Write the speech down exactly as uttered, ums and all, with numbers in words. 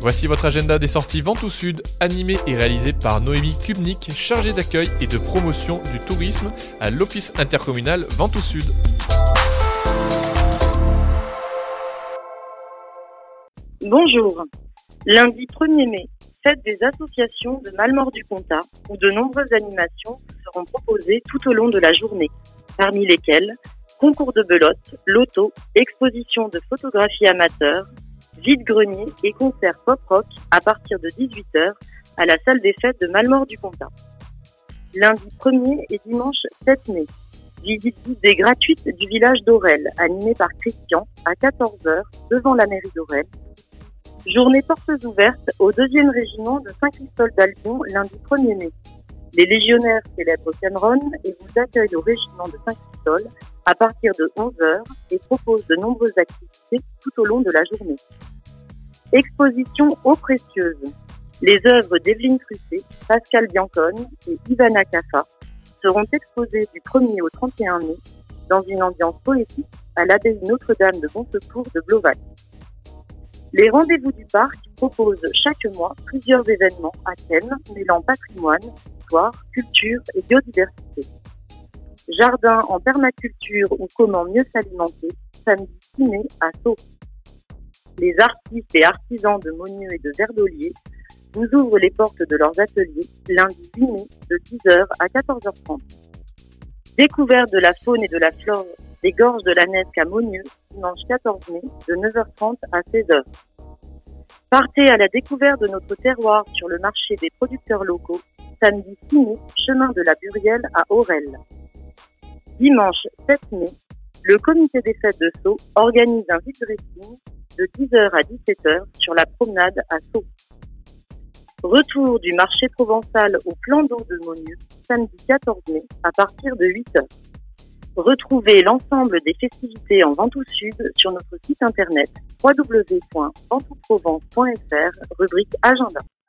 Voici votre agenda des sorties Ventoux Sud, animé et réalisé par Noémie Kubnik, chargée d'accueil et de promotion du tourisme à l'Office intercommunal Ventoux Sud. Bonjour. Lundi premier mai, fête des associations de Mallemort-du-Comtat, où de nombreuses animations seront proposées tout au long de la journée, parmi lesquelles concours de belote, loto, exposition de photographie amateur, vide-grenier et concert pop-rock à partir de dix-huit heures à la salle des fêtes de Mallemort-du-Comtat. Lundi premier et dimanche sept mai, visite guidée gratuite du village d'Aurel, animée par Christian, à quatorze heures devant la mairie d'Aurel. Journée portes ouvertes au deuxième régiment de Saint-Christol-d'Albion lundi premier mai. Les légionnaires célèbrent Cameron et vous accueillent au régiment de Saint-Christol à partir de onze heures et proposent de nombreuses activités tout au long de la journée. Exposition eaux précieuses. Les œuvres d'Evelyne Trussé, Pascal Biancone et Ivana Caffa seront exposées du premier au trente et un mai dans une ambiance poétique à l'abbaye Notre-Dame de Bonsecours de Blovac. Les rendez-vous du parc proposent chaque mois plusieurs événements à thème mêlant patrimoine, histoire, culture et biodiversité. Jardin en permaculture ou comment mieux s'alimenter, samedi six mai à Sceaux. Les artistes et artisans de Monieux et de Verdolier vous ouvrent les portes de leurs ateliers lundi huit mai de dix heures à quatorze heures trente. Découverte de la faune et de la flore des gorges de la Nesque à Monieux, dimanche quatorze mai de neuf heures trente à seize heures. Partez à la découverte de notre terroir sur le marché des producteurs locaux, samedi six mai, chemin de la Burielle à Aurel. Dimanche sept mai, le comité des fêtes de Sceaux organise un vide dressing de dix heures à dix-sept heures sur la promenade à Sceaux. Retour du marché provençal au plan d'eau de Monieux, samedi quatorze mai, à partir de huit heures. Retrouvez l'ensemble des festivités en Ventoux Sud sur notre site internet w w w point ventoux provence point f r, rubrique Agenda.